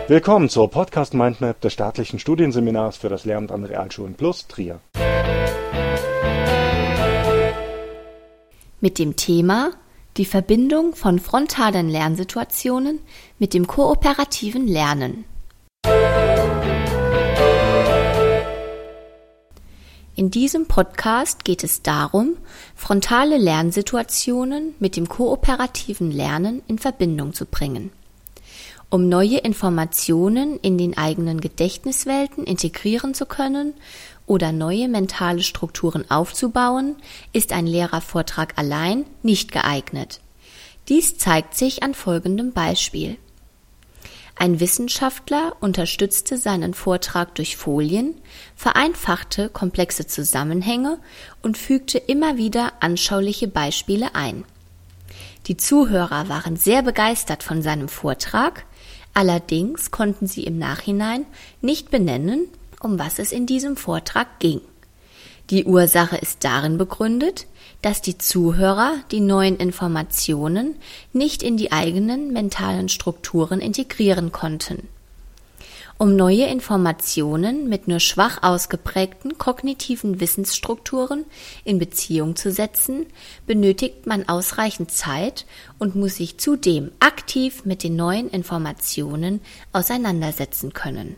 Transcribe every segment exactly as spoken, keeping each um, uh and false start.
Willkommen zur Podcast Mindmap des staatlichen Studienseminars für das Lehramt an Realschulen Plus Trier. Mit dem Thema die Verbindung von frontalen Lernsituationen mit dem kooperativen Lernen. In diesem Podcast geht es darum, frontale Lernsituationen mit dem kooperativen Lernen in Verbindung zu bringen. Um neue Informationen in den eigenen Gedächtniswelten integrieren zu können oder neue mentale Strukturen aufzubauen, ist ein Lehrervortrag allein nicht geeignet. Dies zeigt sich an folgendem Beispiel. Ein Wissenschaftler unterstützte seinen Vortrag durch Folien, vereinfachte komplexe Zusammenhänge und fügte immer wieder anschauliche Beispiele ein. Die Zuhörer waren sehr begeistert von seinem Vortrag, allerdings konnten sie im Nachhinein nicht benennen, um was es in diesem Vortrag ging. Die Ursache ist darin begründet, dass die Zuhörer die neuen Informationen nicht in die eigenen mentalen Strukturen integrieren konnten. Um neue Informationen mit nur schwach ausgeprägten kognitiven Wissensstrukturen in Beziehung zu setzen, benötigt man ausreichend Zeit und muss sich zudem aktiv mit den neuen Informationen auseinandersetzen können.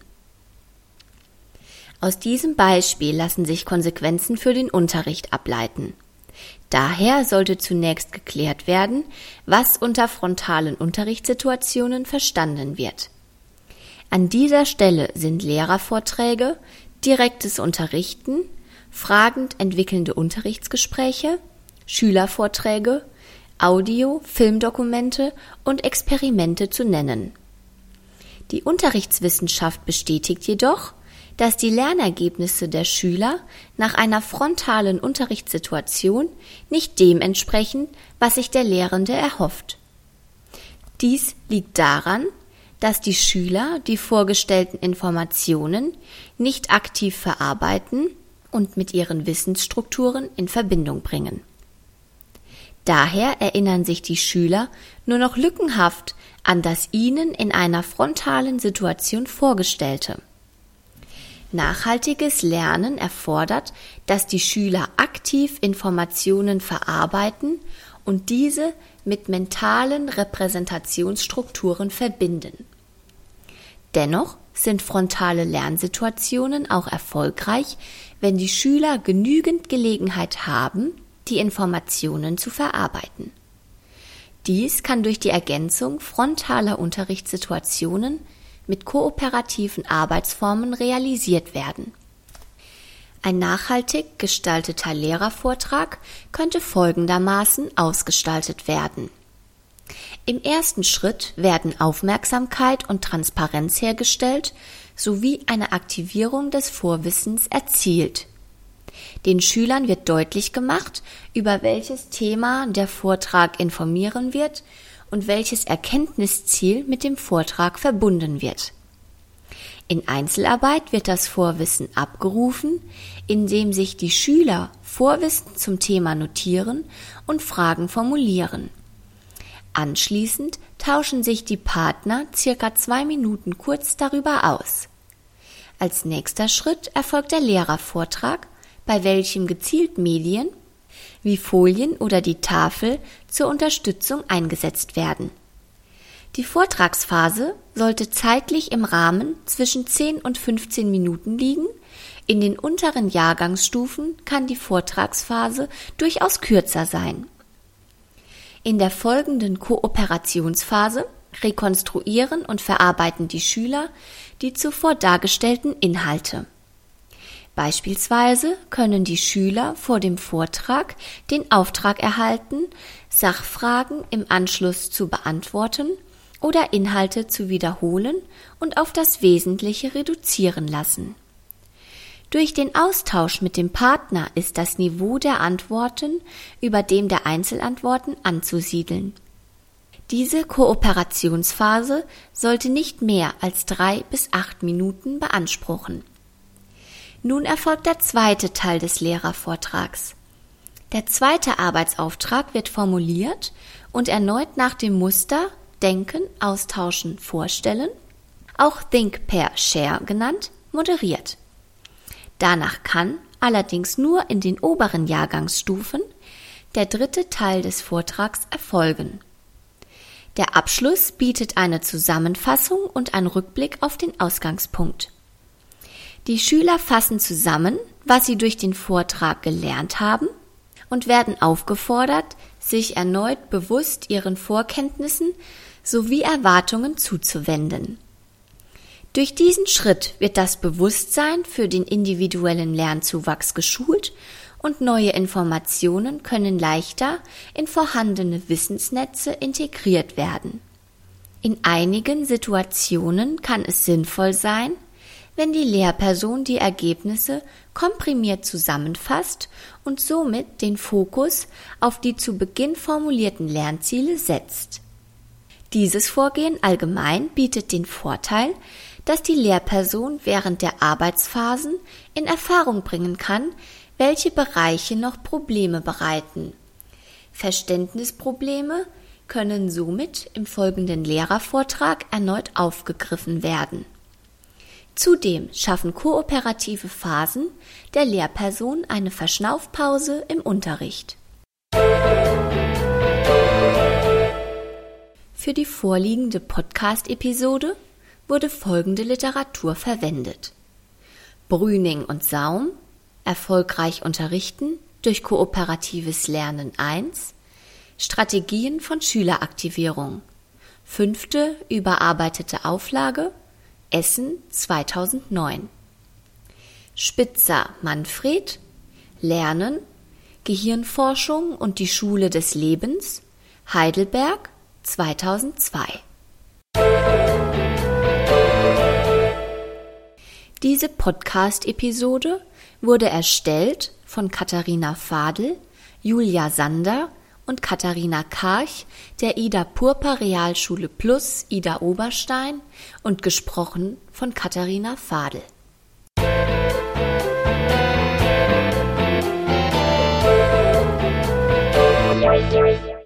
Aus diesem Beispiel lassen sich Konsequenzen für den Unterricht ableiten. Daher sollte zunächst geklärt werden, was unter frontalen Unterrichtssituationen verstanden wird. An dieser Stelle sind Lehrervorträge, direktes Unterrichten, fragend entwickelnde Unterrichtsgespräche, Schülervorträge, Audio-, Filmdokumente und Experimente zu nennen. Die Unterrichtswissenschaft bestätigt jedoch, dass die Lernergebnisse der Schüler nach einer frontalen Unterrichtssituation nicht dem entsprechen, was sich der Lehrende erhofft. Dies liegt daran, dass die Schüler die vorgestellten Informationen nicht aktiv verarbeiten und mit ihren Wissensstrukturen in Verbindung bringen. Daher erinnern sich die Schüler nur noch lückenhaft an das ihnen in einer frontalen Situation Vorgestellte. Nachhaltiges Lernen erfordert, dass die Schüler aktiv Informationen verarbeiten und diese mit mentalen Repräsentationsstrukturen verbinden. Dennoch sind frontale Lernsituationen auch erfolgreich, wenn die Schüler genügend Gelegenheit haben, die Informationen zu verarbeiten. Dies kann durch die Ergänzung frontaler Unterrichtssituationen mit kooperativen Arbeitsformen realisiert werden. Ein nachhaltig gestalteter Lehrervortrag könnte folgendermaßen ausgestaltet werden. Im ersten Schritt werden Aufmerksamkeit und Transparenz hergestellt sowie eine Aktivierung des Vorwissens erzielt. Den Schülern wird deutlich gemacht, über welches Thema der Vortrag informieren wird und welches Erkenntnisziel mit dem Vortrag verbunden wird. In Einzelarbeit wird das Vorwissen abgerufen, indem sich die Schüler Vorwissen zum Thema notieren und Fragen formulieren. Anschließend tauschen sich die Partner circa zwei Minuten kurz darüber aus. Als nächster Schritt erfolgt der Lehrervortrag, bei welchem gezielt Medien wie Folien oder die Tafel zur Unterstützung eingesetzt werden. Die Vortragsphase sollte zeitlich im Rahmen zwischen zehn und fünfzehn Minuten liegen. In den unteren Jahrgangsstufen kann die Vortragsphase durchaus kürzer sein. In der folgenden Kooperationsphase rekonstruieren und verarbeiten die Schüler die zuvor dargestellten Inhalte. Beispielsweise können die Schüler vor dem Vortrag den Auftrag erhalten, Sachfragen im Anschluss zu beantworten oder Inhalte zu wiederholen und auf das Wesentliche reduzieren lassen. Durch den Austausch mit dem Partner ist das Niveau der Antworten über dem der Einzelantworten anzusiedeln. Diese Kooperationsphase sollte nicht mehr als drei bis acht Minuten beanspruchen. Nun erfolgt der zweite Teil des Lehrervortrags. Der zweite Arbeitsauftrag wird formuliert und erneut nach dem Muster Denken, Austauschen, Vorstellen auch Think, Pair, Share genannt, moderiert. Danach kann, allerdings nur in den oberen Jahrgangsstufen, der dritte Teil des Vortrags erfolgen. Der Abschluss bietet eine Zusammenfassung und einen Rückblick auf den Ausgangspunkt. Die Schüler fassen zusammen, was sie durch den Vortrag gelernt haben, und werden aufgefordert, sich erneut bewusst ihren Vorkenntnissen sowie Erwartungen zuzuwenden. Durch diesen Schritt wird das Bewusstsein für den individuellen Lernzuwachs geschult und neue Informationen können leichter in vorhandene Wissensnetze integriert werden. In einigen Situationen kann es sinnvoll sein, wenn die Lehrperson die Ergebnisse komprimiert zusammenfasst und somit den Fokus auf die zu Beginn formulierten Lernziele setzt. Dieses Vorgehen allgemein bietet den Vorteil, dass die Lehrperson während der Arbeitsphasen in Erfahrung bringen kann, welche Bereiche noch Probleme bereiten. Verständnisprobleme können somit im folgenden Lehrervortrag erneut aufgegriffen werden. Zudem schaffen kooperative Phasen der Lehrperson eine Verschnaufpause im Unterricht. Für die vorliegende Podcast-Episode wurde folgende Literatur verwendet: Brüning und Saum, Erfolgreich unterrichten durch kooperatives Lernen eins, Strategien von Schüleraktivierung, fünfte überarbeitete Auflage, Essen zweitausendneun. Spitzer, Manfred, Lernen, Gehirnforschung und die Schule des Lebens, Heidelberg zweitausendzwei. Diese Podcast-Episode wurde erstellt von Katharina Fadel, Julia Sander und Katharina Karch der Ida Purper Realschule Plus Ida Oberstein und gesprochen von Katharina Fadel.